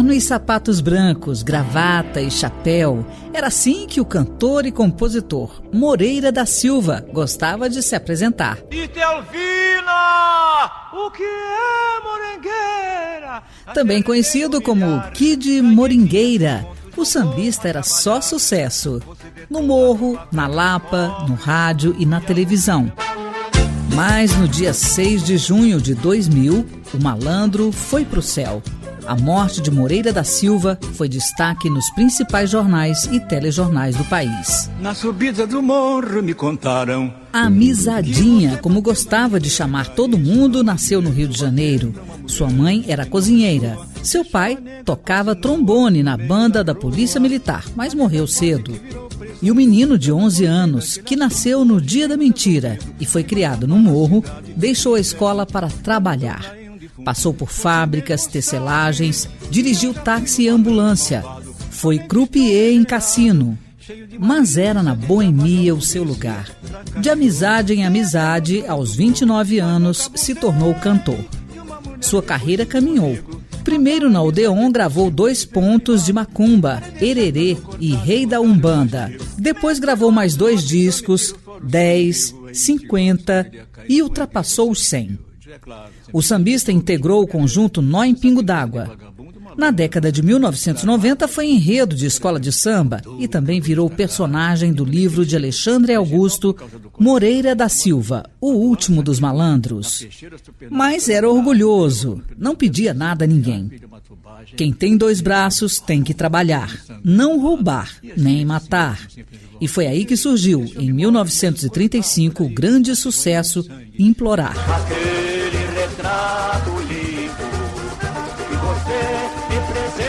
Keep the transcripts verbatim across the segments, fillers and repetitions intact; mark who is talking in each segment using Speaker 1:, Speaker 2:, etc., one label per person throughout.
Speaker 1: terno e sapatos brancos, gravata e chapéu. Era assim que o cantor e compositor Moreira da Silva gostava de se apresentar.
Speaker 2: E Telvina, o que é moringueira?
Speaker 1: Também conhecido como Kid Moringueira, o sambista era só sucesso. No morro, na Lapa, no rádio e na televisão. Mas no dia seis de junho de dois mil, o malandro foi pro céu. A morte de Moreira da Silva foi destaque nos principais jornais e telejornais do país.
Speaker 3: Na subida do morro me contaram.
Speaker 1: A Amizadinha, como gostava de chamar todo mundo, nasceu no Rio de Janeiro. Sua mãe era cozinheira. Seu pai tocava trombone na banda da Polícia Militar, mas morreu cedo. E o menino de onze anos, que nasceu no dia da mentira e foi criado no morro, deixou a escola para trabalhar. Passou por fábricas, tecelagens, dirigiu táxi e ambulância. Foi croupier em cassino. Mas era na boemia o seu lugar. De amizade em amizade, aos vinte e nove anos, se tornou cantor. Sua carreira caminhou. Primeiro na Odeon gravou dois pontos de macumba, Ererê e Rei da Umbanda. Depois gravou mais dois discos, dez, cinquenta e ultrapassou os cem. O sambista integrou o conjunto Nó em Pingo d'Água. Na década de mil novecentos e noventa foi enredo de escola de samba e também virou personagem do livro de Alexandre Augusto Moreira da Silva, O Último dos Malandros. Mas era orgulhoso, não pedia nada a ninguém. Quem tem dois braços tem que trabalhar, não roubar, nem matar. E foi aí que surgiu, em mil novecentos e trinta e cinco, o grande sucesso Implorar.
Speaker 3: Aquele retrato limpo que você me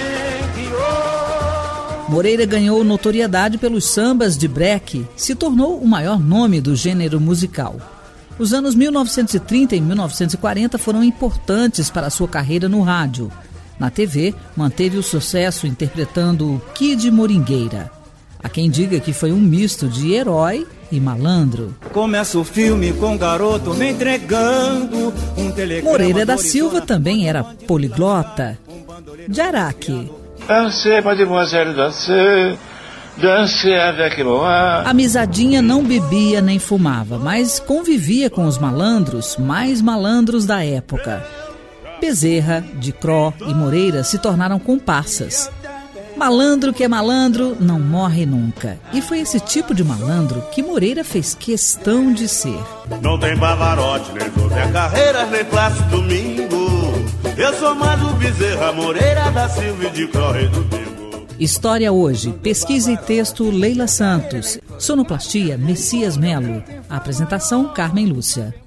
Speaker 3: presenteou.
Speaker 1: Moreira ganhou notoriedade pelos sambas de break, se tornou o maior nome do gênero musical. Os anos mil novecentos e trinta e mil novecentos e quarenta foram importantes para a sua carreira no rádio. Na T V, manteve o sucesso interpretando Kid Moringueira. Há quem diga que foi um misto de herói e malandro.
Speaker 3: Começa o filme com um garoto me entregando um telegrama.
Speaker 1: Moreira da Silva também era poliglota. De Araque.
Speaker 4: Dansez, mademoiselle, dansez, dansez avec moi.
Speaker 1: Amizadinha não bebia nem fumava, mas convivia com os malandros, mais malandros da época. Bezerra, Dicró e Moreira se tornaram comparsas. Malandro que é malandro não morre nunca. E foi esse tipo de malandro que Moreira fez questão de ser.
Speaker 5: Não tem Pavarotti, nem José Carreiras, nem Plácido Domingo. Eu sou mais o Bezerra, Moreira da Silva e Dicró, rei do Bingo.
Speaker 1: História Hoje, pesquisa e texto Leila Santos. Sonoplastia Messias Melo. A apresentação Carmen Lúcia.